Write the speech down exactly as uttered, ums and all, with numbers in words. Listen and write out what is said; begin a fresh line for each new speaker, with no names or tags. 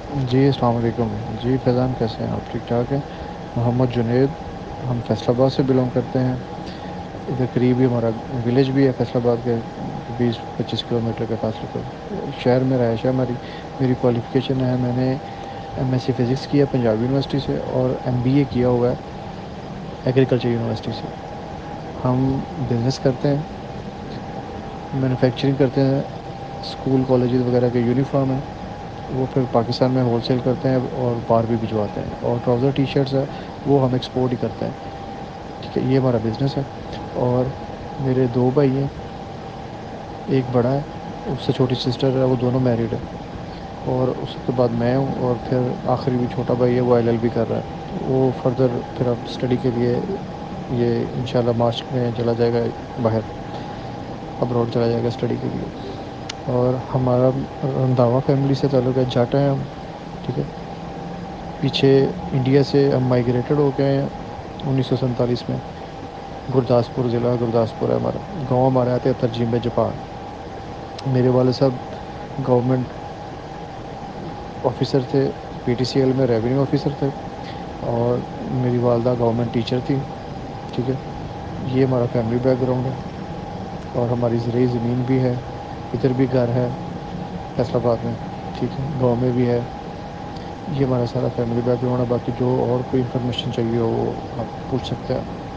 جی السلام علیکم جی فیضان، کیسے ہیں آپ؟ ٹھیک ٹھاک ہیں؟ محمد جنید، ہم فیصل آباد سے بلونگ کرتے ہیں۔ ادھر قریب ہی ہمارا ولیج بھی ہے فیصل آباد کے، بیس پچیس کلو میٹر کے فاصلے پر شہر میں رہائش ہے ہماری۔ میری کوالیفیکیشن ہے، میں نے ایم ایس سی فزکس کیا پنجاب یونیورسٹی سے، اور ایم بی اے کیا ہوا ہے ایگریکلچر یونیورسٹی سے۔ ہم بزنس کرتے ہیں، مینوفیکچرنگ کرتے ہیں، اسکول کالجز وغیرہ کے یونیفارم ہیں، وہ پھر پاکستان میں ہول سیل کرتے ہیں اور باہر بھی بھجواتے ہیں۔ اور ٹراؤزر ٹی شرٹس ہے وہ ہم ایکسپورٹ ہی کرتے ہیں، ٹھیک ہے؟ یہ ہمارا بزنس ہے۔ اور میرے دو بھائی ہیں، ایک بڑا ہے، اس سے چھوٹی سسٹر ہے، وہ دونوں میریڈ ہے، اور اس کے بعد میں ہوں، اور پھر آخری بھی چھوٹا بھائی ہے، وہ ایل ایل بی کر رہا ہے۔ وہ فردر پھر اب اسٹڈی کے لیے یہ انشاءاللہ مارچ میں چلا جائے گا باہر، ابراڈ چلا جائے گا اسٹڈی کے لیے۔ اور ہمارا رنداوا فیملی سے تعلق ہے، جاٹا ہیں ہم، ٹھیک ہے؟ پیچھے انڈیا سے ہم مائگریٹڈ ہو گئے ہیں انیس سو سینتالیس میں۔ گرداسپور ضلع گرداسپور ہے ہمارا گاؤں، ہمارے آتے ہیں ترجیم جاپان۔ میرے والد صاحب گورنمنٹ آفیسر تھے، پی ٹی سی ایل میں ریونیو آفیسر تھے، اور میری والدہ گورنمنٹ ٹیچر تھی، ٹھیک ہے؟ یہ ہمارا فیملی بیک گراؤنڈ ہے۔ اور ہماری زرعی زمین بھی ہے، ادھر بھی گھر ہے فیصل آباد میں، ٹھیک ہے؟ گاؤں میں بھی ہے۔ یہ ہمارا سارا فیملی بیک گراؤنڈ ہے۔ باقی جو اور کوئی انفارمیشن چاہیے ہو وہ آپ پوچھ سکتے ہیں۔